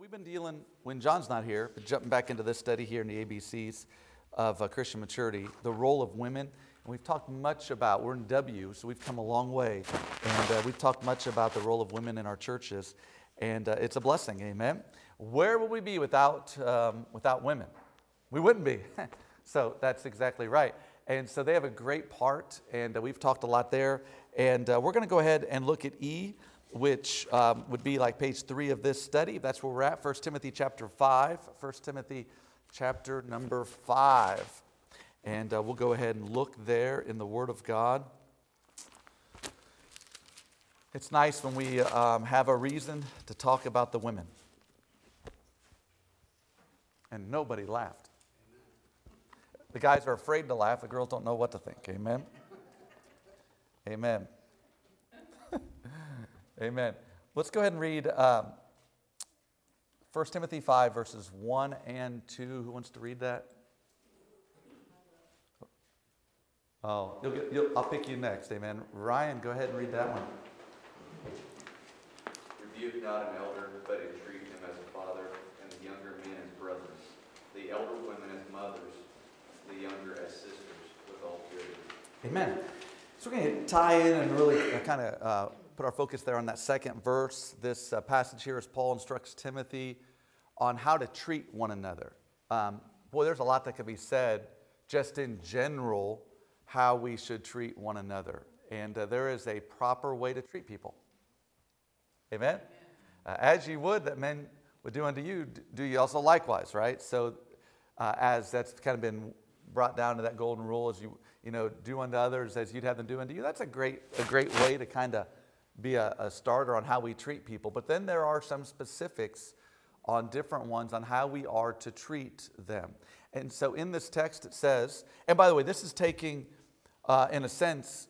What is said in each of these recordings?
We've been dealing, when John's not here, but jumping back into this study here in the ABCs of Christian maturity, the role of women. And we've talked much about, we're in W, so we've come a long way. And we've talked much about the role of women in our churches. And it's a blessing, amen? Where would we be without women? We wouldn't be. So that's exactly right. And so they have a great part, and we've talked a lot there. And we're going to go ahead and look at E, which would be like page 3 of this study. That's where we're at, 1 Timothy chapter 5. 1 Timothy chapter number 5. And we'll go ahead and look there in the Word of God. It's nice when we have a reason to talk about the women. And nobody laughed. The guys are afraid to laugh. The girls don't know what to think. Amen? Amen. Amen. Let's go ahead and read 1 Timothy 5, verses 1 and 2. Who wants to read that? Oh, I'll pick you next. Amen. Ryan, go ahead and read that one. Rebuke not an elder, but entreat him as a father, and the younger men as brothers, the elder women as mothers, the younger as sisters, with all purity. Amen. So we're going to tie in and really kind of put our focus there on that second verse. This passage here as Paul instructs Timothy on how to treat one another. There's a lot that could be said just in general how we should treat one another. And there is a proper way to treat people. Amen? As you would that men would do unto you, do you also likewise, right? So as that's kind of been brought down to that golden rule, as you do unto others as you'd have them do unto you, that's a great way to kind of be a starter on how we treat people. But then there are some specifics on different ones on how we are to treat them. And so in this text it says, and by the way, this is taking, in a sense,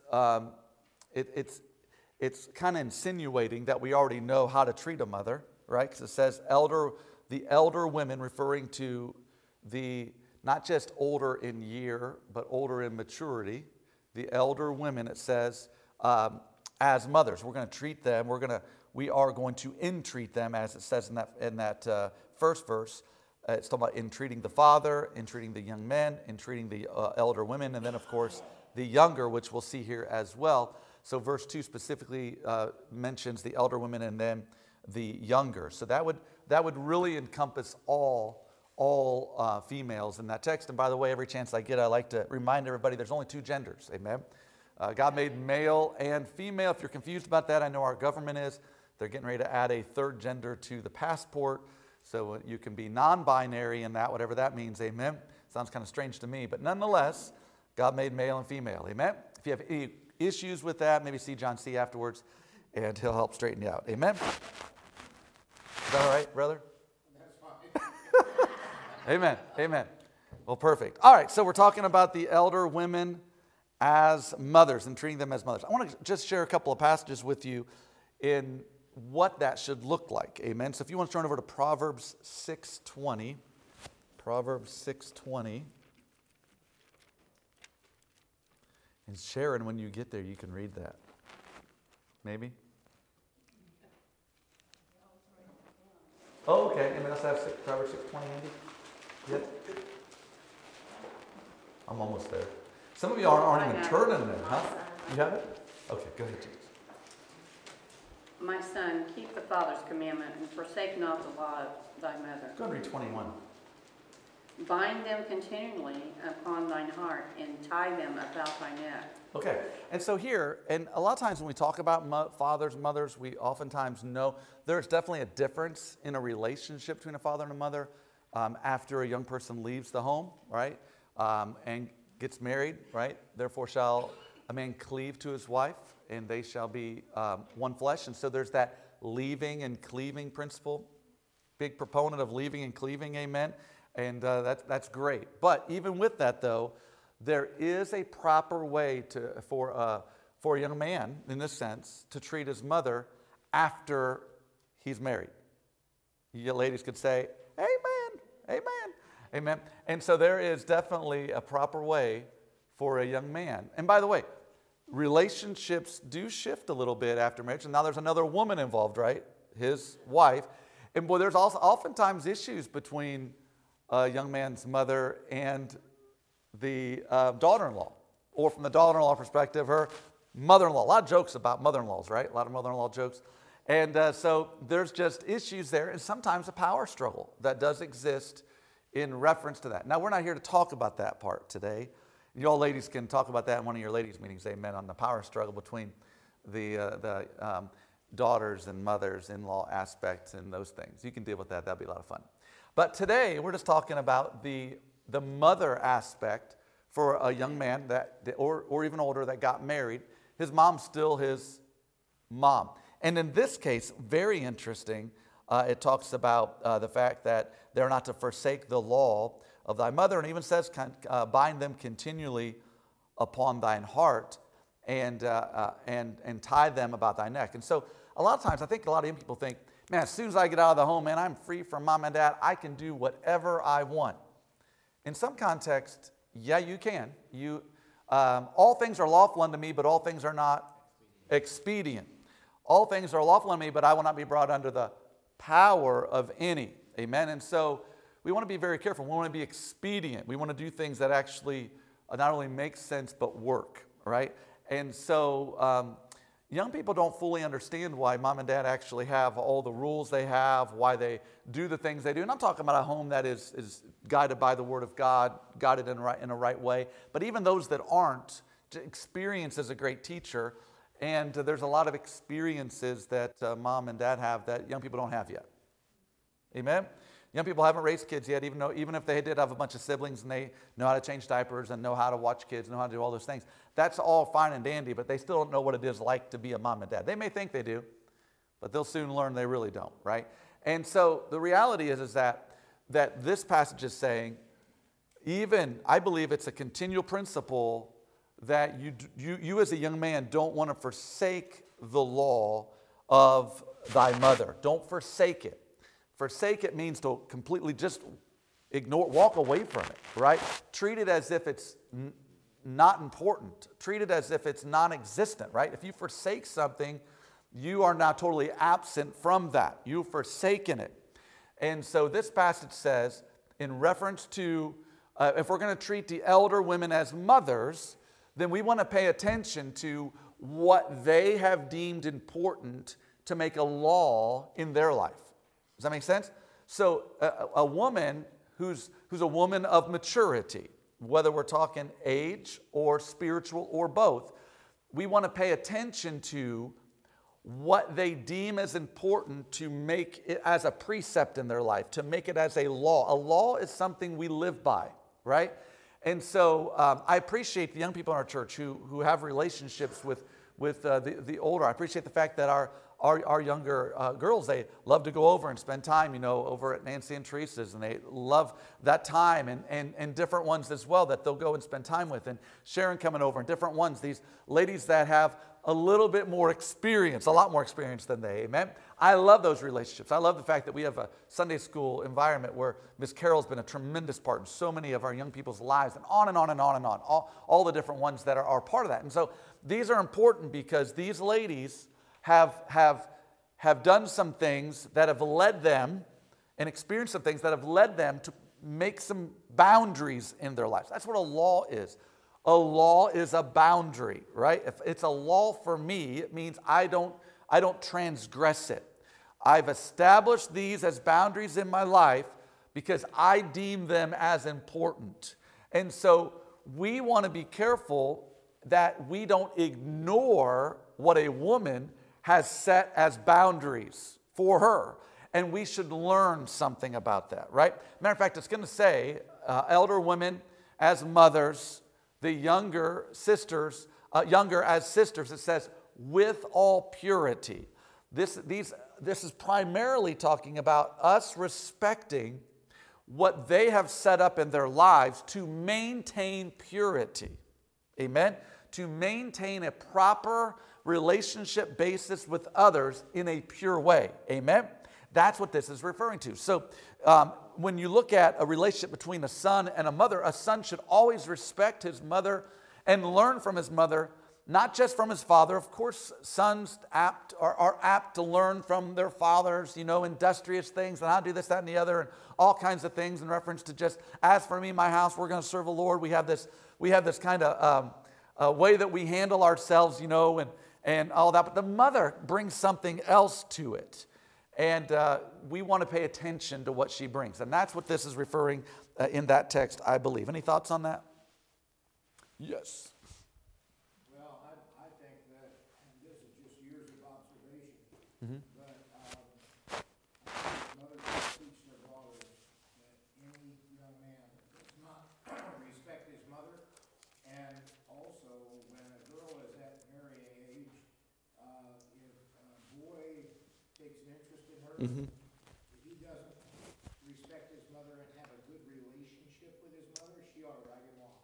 it's kind of insinuating that we already know how to treat a mother, right? Because it says the elder women, referring to the not just older in year, but older in maturity. The elder women, it says, as mothers. We're going to treat them. We are going to entreat them, as it says in that first verse. It's talking about entreating the father, entreating the young men, entreating the elder women, and then, of course, the younger, which we'll see here as well. So verse 2 specifically mentions the elder women and then the younger. So that would really encompass all females in that text. And by the way, every chance I get, I like to remind everybody there's only two genders. Amen. God made male and female. If you're confused about that, I know our government is. They're getting ready to add a third gender to the passport. So you can be non-binary in that, whatever that means. Amen. Sounds kind of strange to me. But nonetheless, God made male and female. Amen. If you have any issues with that, maybe see John C. afterwards, and he'll help straighten you out. Amen. Is that all right, brother? Amen. Amen. Well, perfect. All right, so we're talking about the elder women as mothers and treating them as mothers. I want to just share a couple of passages with you in what that should look like. Amen. So if you want to turn over to Proverbs 6:20. Proverbs 6:20. And Sharon, when you get there, you can read that. Maybe? Oh, okay. Anybody else have Proverbs 6:20, Andy? Yep. I'm almost there. Some of you aren't even turning there, huh? You have it? Okay, go ahead, Jesus. My son, keep the Father's commandment and forsake not the law of thy mother. Go ahead and read 21. Bind them continually upon thine heart and tie them about thy neck. Okay, and so here, and a lot of times when we talk about fathers and mothers, we oftentimes know there's definitely a difference in a relationship between a father and a mother after a young person leaves the home, right, and gets married, right? Therefore shall a man cleave to his wife, and they shall be one flesh. And so there's that leaving and cleaving principle. Big proponent of leaving and cleaving, amen. And that's great. But even with that, though, there is a proper way for a young man, in this sense, to treat his mother after he's married. You ladies could say, amen, amen, amen. And so there is definitely a proper way for a young man. And by the way, relationships do shift a little bit after marriage. And now there's another woman involved, right? His wife. And boy, there's also oftentimes issues between a young man's mother and the daughter-in-law, or from the daughter-in-law perspective, her mother-in-law. A lot of jokes about mother-in-laws, right? A lot of mother-in-law jokes. And so there's just issues there, and sometimes a power struggle that does exist in reference to that. Now, we're not here to talk about that part today. You all ladies can talk about that in one of your ladies' meetings, amen, on the power struggle between the daughters and mothers, in-law aspects and those things. You can deal with that. That'll be a lot of fun. But today, we're just talking about the mother aspect for a young man or even older that got married. His mom's still his mom. And in this case, very interesting, it talks about the fact that they're not to forsake the law of thy mother, and even says, bind them continually upon thine heart, and tie them about thy neck. And so a lot of times, I think a lot of young people think, man, as soon as I get out of the home, man, I'm free from mom and dad. I can do whatever I want. In some context, yeah, you can. All things are lawful unto me, but all things are not expedient. All things are lawful unto me, but I will not be brought under the power of any. Amen. And so we want to be very careful. We want to be expedient. We want to do things that actually not only make sense, but work, right? And so young people don't fully understand why mom and dad actually have all the rules they have, why they do the things they do. And I'm talking about a home that is guided by the Word of God, guided in a right way. But even those that aren't, experience is a great teacher. And there's a lot of experiences that mom and dad have that young people don't have yet. Amen? Young people haven't raised kids yet, even if they did have a bunch of siblings and they know how to change diapers and know how to watch kids, know how to do all those things. That's all fine and dandy, but they still don't know what it is like to be a mom and dad. They may think they do, but they'll soon learn they really don't, right? And so the reality is that this passage is saying, I believe it's a continual principle that you as a young man don't want to forsake the law of thy mother. Don't forsake it. Forsake it means to completely just ignore, walk away from it, right? Treat it as if it's not important. Treat it as if it's non-existent, right? If you forsake something, you are now totally absent from that. You've forsaken it. And so this passage says, in reference to, if we're going to treat the elder women as mothers, then we want to pay attention to what they have deemed important to make a law in their life. Does that make sense? So a woman who's a woman of maturity, whether we're talking age or spiritual or both, we want to pay attention to what they deem as important to make it as a precept in their life, to make it as a law. A law is something we live by, right? And so I appreciate the young people in our church who have relationships with the older. I appreciate the fact that our younger girls, they love to go over and spend time, over at Nancy and Teresa's, and they love that time, and different ones as well that they'll go and spend time with, and Sharon coming over, and different ones, these ladies that have a little bit more experience, a lot more experience than they, amen? I love those relationships. I love the fact that we have a Sunday school environment where Miss Carol's been a tremendous part in so many of our young people's lives, and on and on and on and on, all the different ones that are part of that. And so these are important because these ladies have done some things that have led them and experienced some things that have led them to make some boundaries in their lives. That's what a law is. A law is a boundary, right? If it's a law for me, it means I don't transgress it. I've established these as boundaries in my life because I deem them as important. And so we want to be careful that we don't ignore what a woman has set as boundaries for her. And we should learn something about that, right? Matter of fact, it's going to say elder women as mothers, the younger sisters, younger as sisters. It says, with all purity. This is primarily talking about us respecting what they have set up in their lives to maintain purity. Amen? To maintain a proper relationship basis with others in a pure way. Amen? That's what this is referring to. So when you look at a relationship between a son and a mother, a son should always respect his mother and learn from his mother not just from his father. Of course, sons are apt to learn from their fathers, industrious things and how to do this, that, and the other, and all kinds of things in reference to just, as for me, my house, we're going to serve the Lord. We have this kind of way that we handle ourselves, and all that. But the mother brings something else to it. And we want to pay attention to what she brings. And that's what this is referring in that text, I believe. Any thoughts on that? Yes. Well, I think that, and this is just years of observation, but mothers teach their daughters that any young man does not respect his mother, and also when a girl is at marrying age, if a boy takes an interest in her, if he doesn't respect his mother and have a good relationship with his mother, she ought to write him off.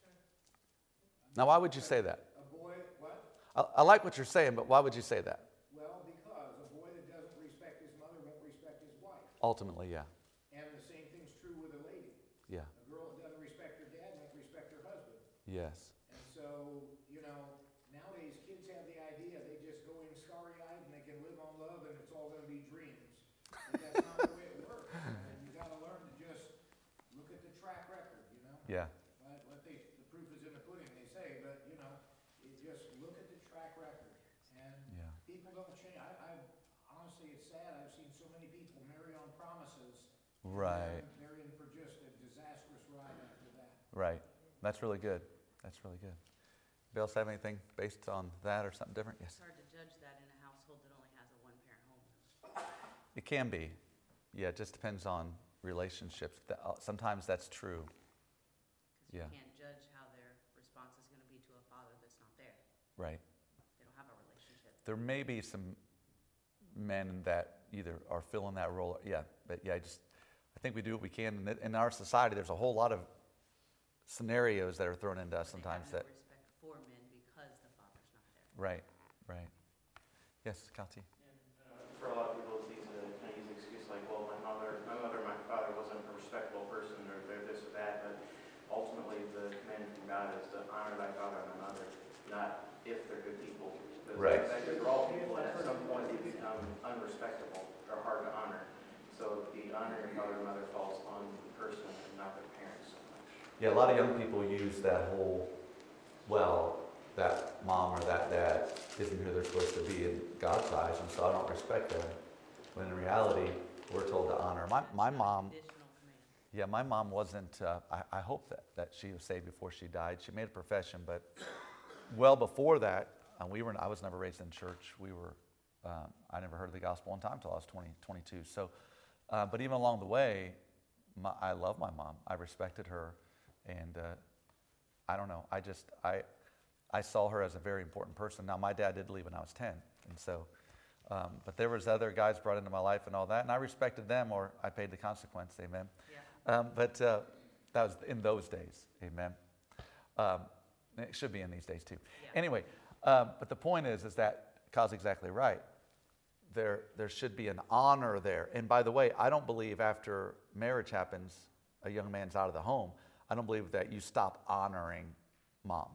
Now, why would you say that? A boy, what? I like what you're saying, but why would you say that? Well, because a boy that doesn't respect his mother won't respect his wife. Ultimately, yeah. And the same thing's true with a lady. Yeah. A girl that doesn't respect her dad won't respect her husband. Yes. And so, nowadays kids have the idea they just go in starry-eyed and they can live on love and it's all going to be dreams. But that's not the way it works. And you got to learn to just look at the track record, Yeah. The proof is in the pudding, they say, but, you just look at the track record. And Yeah. people don't change. I honestly, it's sad. I've seen so many people marry on promises. Right. And they're in for just a disastrous ride after that. Right. That's really good. That's really good. Bill, have anything based on that or something different? Yes. It's hard to judge that in a household that only has a one-parent home. It can be. Yeah, it just depends on relationships. Sometimes that's true. Because Yeah. you can't judge how their response is going to be to a father that's not there. Right. They don't have a relationship. There may be some men that either are filling that role. Yeah, but yeah, I think we do what we can. In our society, there's a whole lot of scenarios that are thrown into us sometimes. They That have no respect for men because the father's not there. right. Yes, Kati. For a lot of people, it's easy to kind of use the excuse like, well, my mother, my father wasn't a respectable person, or they're this or that, but ultimately the command from God is to honor thy father and thy mother, not if they're good people. Because Right. they're all people, and at some point they become unrespectable or hard to honor. So the honor your father and mother falls on the person and not their parents so much. Yeah, a lot of young people use that whole, well, that mom or that dad isn't who they're supposed to be in God's eyes, and so I don't respect them. When in reality, we're told to honor. My mom, Additional command. yeah, my mom wasn't, I hope that she was saved before she died. She made a profession, but well before that, I was never raised in church. I never heard the gospel one time until I was 22. So, but even along the way, I love my mom. I respected her, and I don't know. I saw her as a very important person. Now, my dad did leave when I was 10, and so, but there was other guys brought into my life and all that, and I respected them, or I paid the consequence. Amen. Yeah. But that was in those days. Amen. It should be in these days too. Yeah. Anyway, but the point is that Kyle's exactly right. There should be an honor there. And by the way, I don't believe after marriage happens, a young man's out of the home, I don't believe that you stop honoring mom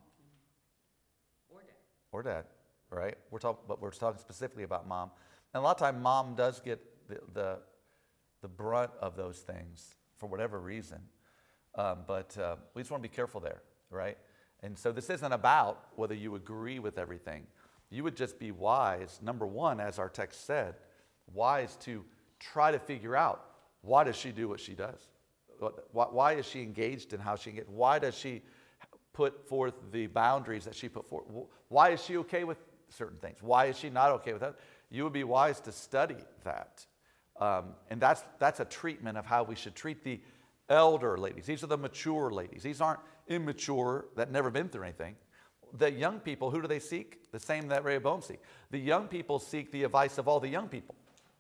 or dad, right? But we're talking specifically about mom. And a lot of time, mom does get the brunt of those things for whatever reason. But we just want to be careful there, right? And so this isn't about whether you agree with everything. You would just be wise, number one, as our text said, wise to try to figure out, why does she do what she does? Why is she engaged in how she engaged? Why does she put forth the boundaries that she put forth? Why is she okay with certain things? Why is she not okay with that? You would be wise to study that. And that's a treatment of how we should treat the elder ladies. These are the mature ladies. These aren't immature that never been through anything. The young people, who do they seek? The same that Rehoboam seek. The young people seek the advice of all the young people.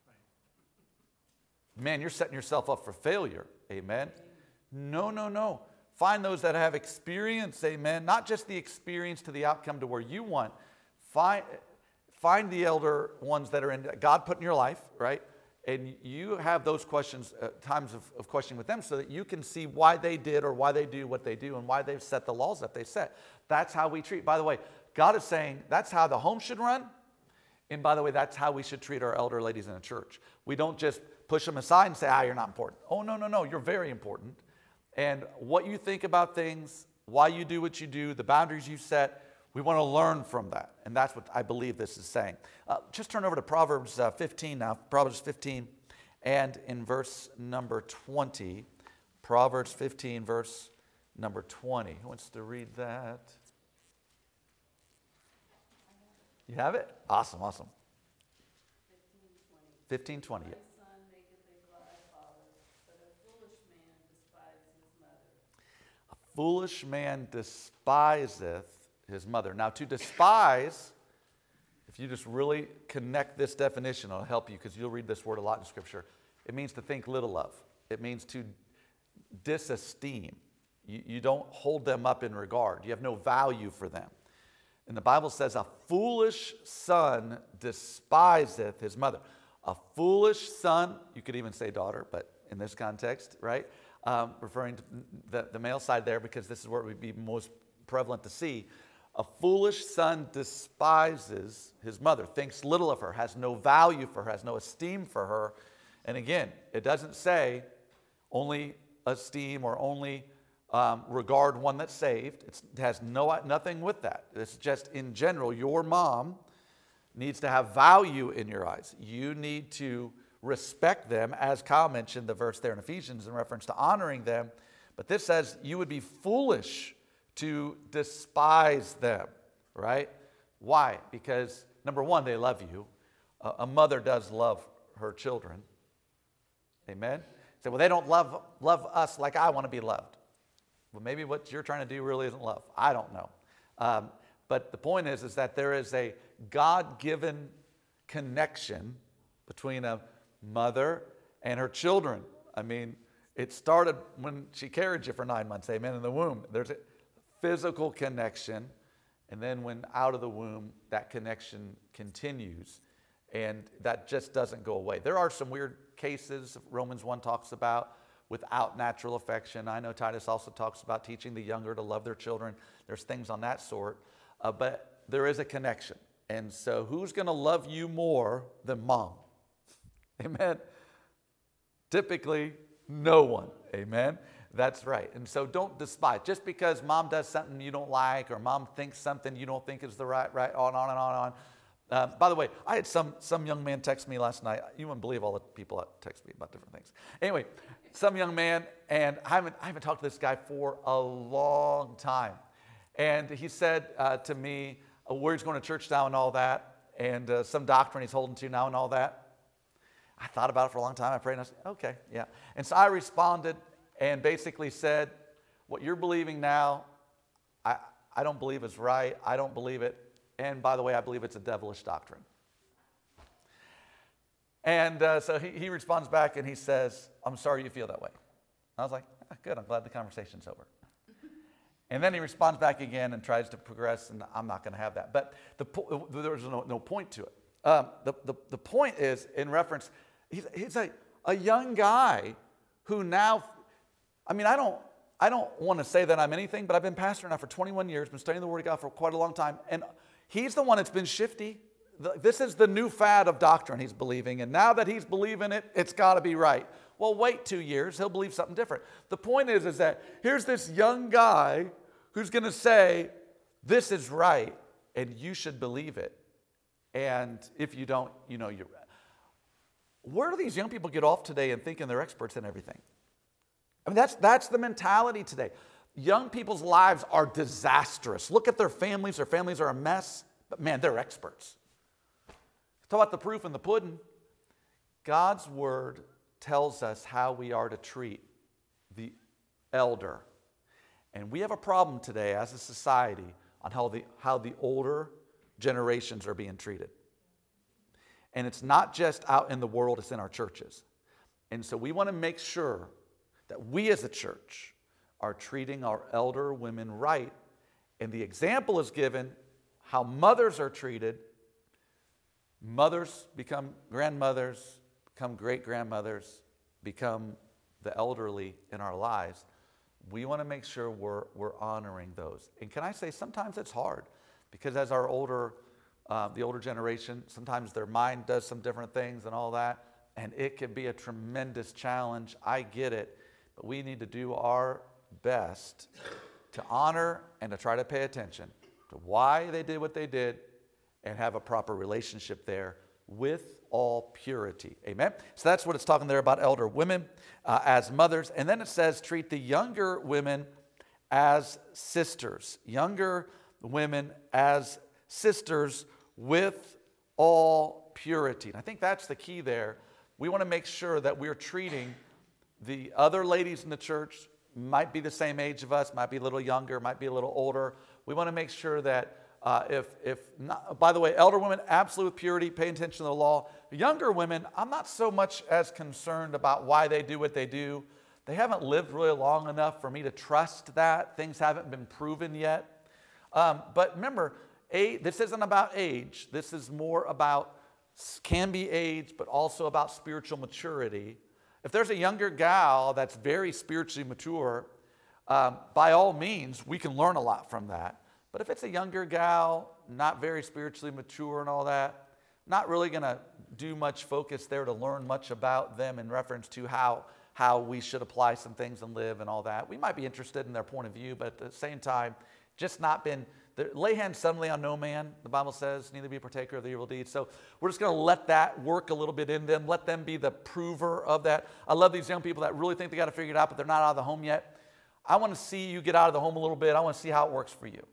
Man, you're setting yourself up for failure. Amen. No. Find those that have experience. Amen. Not just the experience to the outcome to where you want. Find the elder ones that are in God put in your life, right? And you have those questions, times of questioning with them, so that you can see why they did or why they do what they do and why they've set the laws that they set. That's how we treat. By the way, God is saying that's how the home should run. And by the way, that's how we should treat our elder ladies in a church. We don't just push them aside and say, you're not important. Oh, no, no, no, you're very important. And what you think about things, why you do what you do, the boundaries you set, we want to learn from that. And that's what I believe this is saying. Just turn over to Proverbs 15 now. Proverbs 15 and in verse number 20. Proverbs 15, verse number 20. Who wants to read that? You have it? Awesome, awesome. 15:20. Yeah. Son maketh a glad father, but a foolish man despises his mother. A foolish man despiseth his mother. Now, to despise, if you just really connect this definition, it'll help you because you'll read this word a lot in Scripture. It means to think little of. It means to disesteem. You don't hold them up in regard. You have no value for them. And the Bible says, a foolish son despiseth his mother. A foolish son, you could even say daughter, but in this context, right? Referring to the male side there because this is where it would be most prevalent to see. A foolish son despises his mother, thinks little of her, has no value for her, has no esteem for her. And again, it doesn't say only esteem or only regard one that's saved. It has nothing with that. It's just in general, your mom needs to have value in your eyes. You need to respect them, as Kyle mentioned the verse there in Ephesians in reference to honoring them. But this says you would be foolish to despise them, right? Why? Because number one, they love you. A mother does love her children. Amen? Say, well, they don't love us like I want to be loved. Well, maybe what you're trying to do really isn't love. I don't know. But the point is that there is a God-given connection between a mother and her children. I mean, it started when she carried you for 9 months, amen, in the womb. There's a physical connection. And then when out of the womb, that connection continues. And that just doesn't go away. There are some weird cases Romans 1 talks about without natural affection. I know Titus also talks about teaching the younger to love their children. There's things on that sort. But there is a connection. And so who's going to love you more than mom? Amen. Typically, no one. Amen. That's right. And so don't despise. Just because mom does something you don't like or mom thinks something you don't think is the right, on and on. By the way, I had some young man text me last night. You wouldn't believe all the people that text me about different things. Anyway, some young man, and I haven't talked to this guy for a long time. And he said to me, where he's going to church now and all that, and some doctrine he's holding to now and all that. I thought about it for a long time. I prayed and I said, okay, yeah. And so I responded and basically said, what you're believing now, I don't believe is right. I don't believe it. And by the way, I believe it's a devilish doctrine. And so he responds back and he says, I'm sorry you feel that way. I was like, good, I'm glad the conversation's over. And then he responds back again and tries to progress, and I'm not going to have that. But there's no point to it. The point is in reference, he's a young guy who now, I mean, I don't want to say that I'm anything, but I've been pastoring now for 21 years, been studying the Word of God for quite a long time, and he's the one that's been shifty. This is the new fad of doctrine he's believing, and now that he's believing it, it's got to be right. Well, wait 2 years, he'll believe something different. The point is that here's this young guy who's going to say, this is right, and you should believe it. And if you don't, you're... Where do these young people get off today and thinking they're experts in everything? I mean, that's the mentality today. Young people's lives are disastrous. Look at their families. Their families are a mess. But man, they're experts. Talk about the proof in the pudding. God's word tells us how we are to treat the elder. And we have a problem today as a society on how the older generations are being treated. And it's not just out in the world, it's in our churches. And so we want to make sure that we as a church are treating our elder women right. And the example is given how mothers are treated. Mothers become grandmothers, become great-grandmothers, become the elderly in our lives. We want to make sure we're honoring those. And can I say, sometimes it's hard. Because as our the older generation, sometimes their mind does some different things and all that, and it can be a tremendous challenge. I get it, but we need to do our best to honor and to try to pay attention to why they did what they did and have a proper relationship there with all purity. Amen? So that's what it's talking there about elder women as mothers. And then it says treat the younger women as sisters. Younger women as sisters with all purity. And I think that's the key there. We want to make sure that we're treating the other ladies in the church, might be the same age of us, might be a little younger, might be a little older. We want to make sure that if not, by the way, elder women, absolute purity, pay attention to the law. Younger women, I'm not so much as concerned about why they do what they do. They haven't lived really long enough for me to trust that. Things haven't been proven yet. But remember, this isn't about age. This is more about, can be age, but also about spiritual maturity. If there's a younger gal that's very spiritually mature, by all means, we can learn a lot from that. But if it's a younger gal, not very spiritually mature and all that, not really going to do much focus there to learn much about them in reference to how we should apply some things and live and all that. We might be interested in their point of view, but at the same time, just not been, lay hands suddenly on no man, the Bible says, neither be a partaker of the evil deeds. So we're just going to let that work a little bit in them, let them be the prover of that. I love these young people that really think they got to figure it out, but they're not out of the home yet. I want to see you get out of the home a little bit. I want to see how it works for you.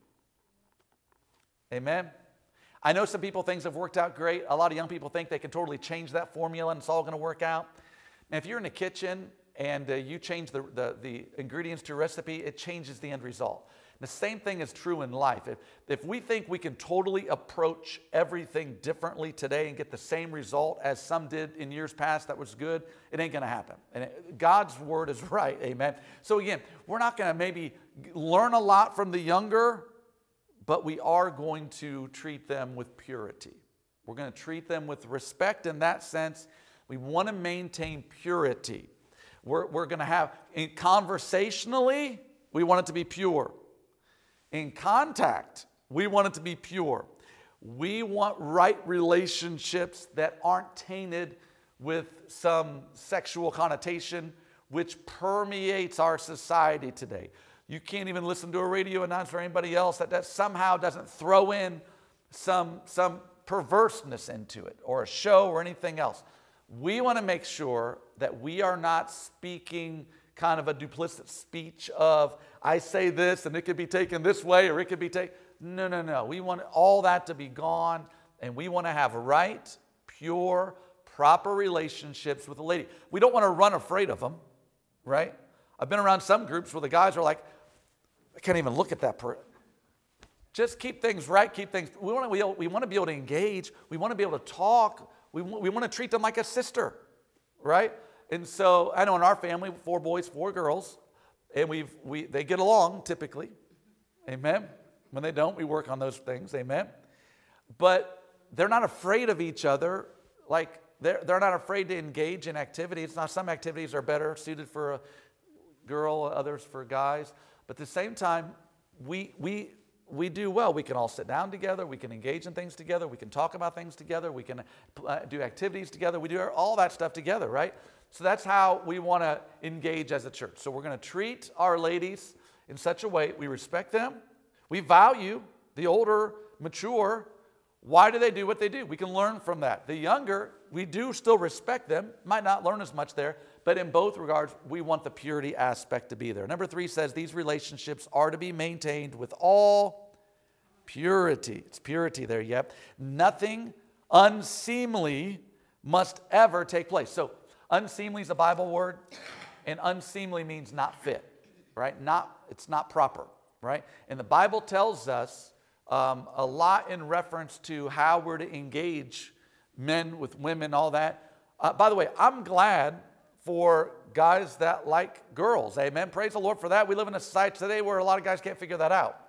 Amen? I know some people, things have worked out great. A lot of young people think they can totally change that formula and it's all going to work out. And if you're in the kitchen and you change the ingredients to your recipe, it changes the end result. The same thing is true in life. If we think we can totally approach everything differently today and get the same result as some did in years past that was good, it ain't going to happen. And God's word is right, amen? So again, we're not going to maybe learn a lot from the younger, but we are going to treat them with purity. We're going to treat them with respect in that sense. We want to maintain purity. We're going to have, conversationally, we want it to be pure. In contact, we want it to be pure. We want right relationships that aren't tainted with some sexual connotation which permeates our society today. You can't even listen to a radio announcer or anybody else that somehow doesn't throw in some perverseness into it, or a show or anything else. We want to make sure that we are not speaking kind of a duplicit speech of, I say this and it could be taken this way or it could be taken. No. We want all that to be gone, and we want to have right, pure, proper relationships with the lady. We don't want to run afraid of them, right? I've been around some groups where the guys are like, I can't even look at that person. Just keep things right, keep things. We want to be able to engage. We want to be able to talk. We want to treat them like a sister, right? And so I know in our family, 4 boys, 4 girls, and they get along typically, amen. When they don't, we work on those things, amen. But they're not afraid of each other. Like they're not afraid to engage in activities. Now some activities are better suited for a girl, others for guys. But at the same time, we do well. We can all sit down together. We can engage in things together. We can talk about things together. We can do activities together. We do all that stuff together, right? So that's how we want to engage as a church. So we're going to treat our ladies in such a way. We respect them. We value the older, mature. Why do they do what they do? We can learn from that. The younger, we do still respect them. Might not learn as much there. But in both regards, we want the purity aspect to be there. Number 3 says these relationships are to be maintained with all purity. It's purity there, yep. Nothing unseemly must ever take place. So unseemly is a Bible word, and unseemly means not fit, right? It's not proper, right? And the Bible tells us a lot in reference to how we're to engage men with women, all that. By the way, I'm glad for guys that like girls. Amen. Praise the Lord for that. We live in a society today where a lot of guys can't figure that out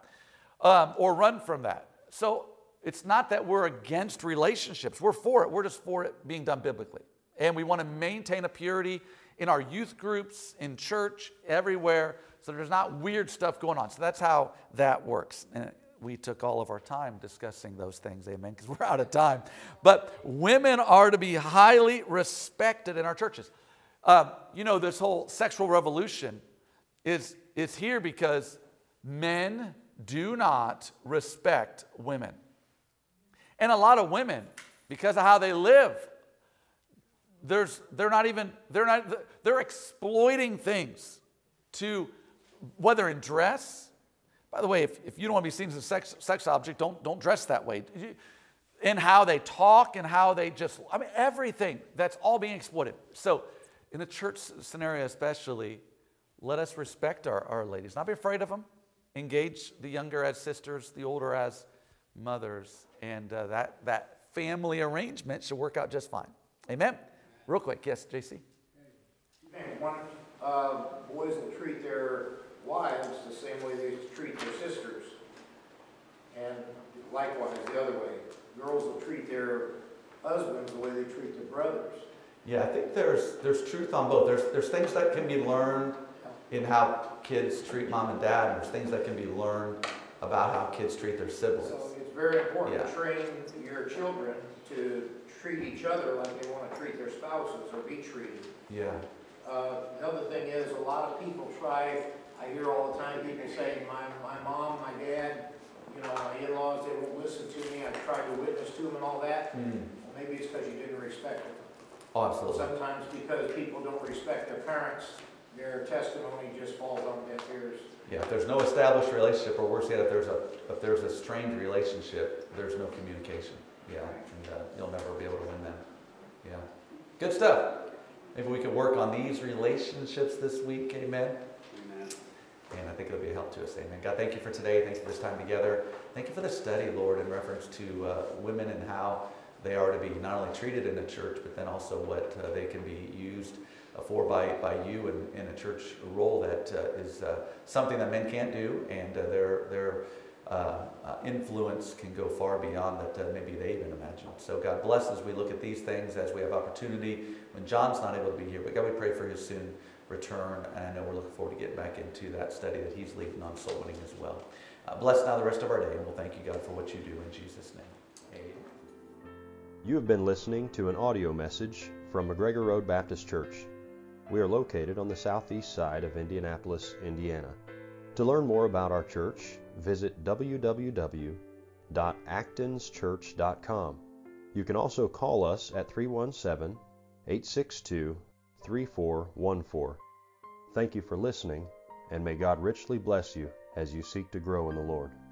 or run from that. So it's not that we're against relationships. We're for it. We're just for it being done biblically. And we want to maintain a purity in our youth groups, in church, everywhere, so there's not weird stuff going on. So that's how that works. And we took all of our time discussing those things, amen, because we're out of time. But women are to be highly respected in our churches. This whole sexual revolution is here because men do not respect women. And a lot of women, because of how they live, they're exploiting things to, whether in dress. By the way, if you don't want to be seen as a sex object, don't dress that way. In how they talk and how they everything, that's all being exploited. So in the church scenario especially, let us respect our ladies. Not be afraid of them. Engage the younger as sisters, the older as mothers. And that family arrangement should work out just fine. Amen? Real quick, yes, JC? Boys will treat their wives the same way they treat their sisters. And likewise, the other way. Girls will treat their husbands the way they treat their brothers. Yeah, I think there's truth on both. There's things that can be learned in how kids treat mom and dad. And there's things that can be learned about how kids treat their siblings. So it's very important to train your children to treat each other like they want to treat their spouses or be treated. Yeah. The other thing is, a lot of people try, I hear all the time people saying, my mom, my dad, my in-laws, they won't listen to me, I tried to witness to them and all that. Well, maybe it's because you didn't respect them. Oh, absolutely. Sometimes because people don't respect their parents, their testimony just falls on deaf ears. Yeah, if there's no established relationship, or worse yet, if there's a strained relationship, there's no communication. Yeah, and you'll never be able to win them. Yeah, good stuff. Maybe we could work on these relationships this week. Amen. Amen. And I think it'll be a help to us. Amen. God, thank you for today. Thanks for this time together. Thank you for the study, Lord, in reference to women and how they are to be not only treated in a church, but then also what they can be used for by you in a church role that is something that men can't do, and their influence can go far beyond that maybe they even imagined. So God bless as we look at these things, as we have opportunity when John's not able to be here. But God, we pray for his soon return, and I know we're looking forward to getting back into that study that he's leading on soul winning as well. Bless now the rest of our day, and we'll thank you, God, for what you do in Jesus' name. Amen. You have been listening to an audio message from McGregor Road Baptist Church. We are located on the southeast side of Indianapolis, Indiana. To learn more about our church, visit www.actonschurch.com. You can also call us at 317-862-3414. Thank you for listening, and may God richly bless you as you seek to grow in the Lord.